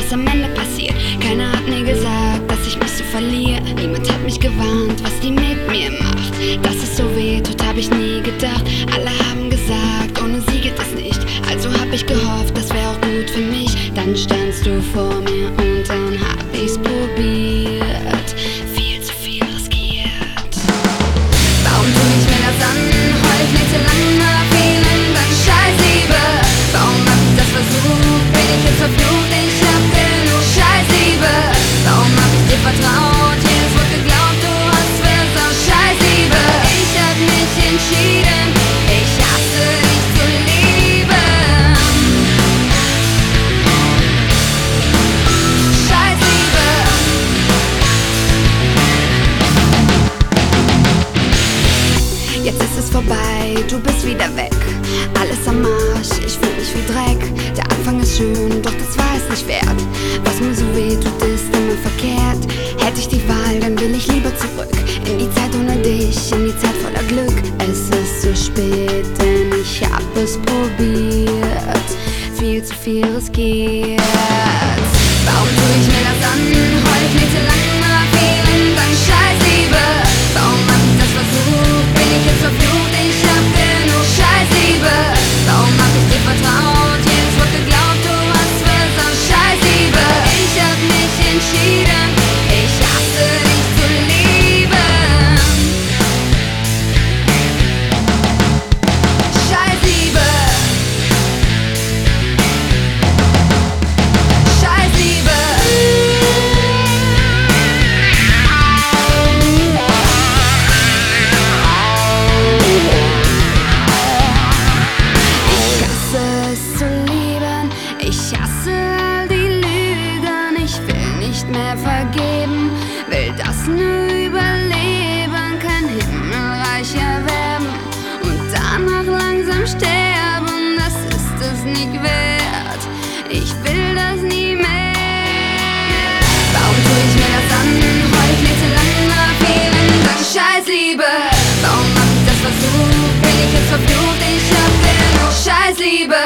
was am Ende passiert. Keiner hat mir gesagt, dass ich mich so verliere. Niemand hat mich gewarnt, was die mit mir macht. Dass es so weh tut, hab ich nie gedacht. Alle haben gesagt, ohne sie geht es nicht. Also hab ich gehofft, das wäre auch gut für mich. Dann standst du vor mir und dann hab ich's probiert. Viel zu viel riskiert. Warum tu ich mir das an? Heul ich nächtelang nach vielen Dank Scheißliebe. Warum hab ich das versucht? Bin ich jetzt verflucht? Ich hab genug Scheißliebe. Warum hab ich dir vertraut? Jedes Wort geglaubt, du hast versaut Scheißliebe. Ich hab mich entschieden, ich hasse dich zu lieben. Scheißliebe. Jetzt ist es vorbei, du bist wieder weg. Alles am Arsch, ich fühl mich wie Dreck. Der Anfang ist schön, doch das war es nicht wert. Was mir so weh tut, ist immer verkehrt. Hätte ich die Wahl, dann will ich lieber zurück. In die Zeit ohne dich, in die Zeit voller Glück. Es ist zu spät, denn ich hab es probiert. Viel zu viel riskiert. Warum tu ich mir das an? Heul ich nächtelang nach vielen Dank Scheißliebe. Warum hab ich das versucht? Bin ich jetzt verflucht? Ich hab genug Scheißliebe. Warum hab ich dir vertraut? Jedes Wort geglaubt, du hast versaut Scheißliebe. Ich hab mich entschieden, ich hasse dich zu lieben. Scheißliebe. Scheißliebe. Ich hasse all die Lügen, ich will nicht mehr vergeben, will das nur überleben, kein Himmelreich erwerben und danach langsam sterben, das ist es nicht wert, ich will das nie mehr. Warum tu ich mir das an? Heul ich nächtelang nach vielen Dank Scheißliebe. Warum hab ich das versucht? Bin ich jetzt verflucht? Ich hab genug Scheißliebe.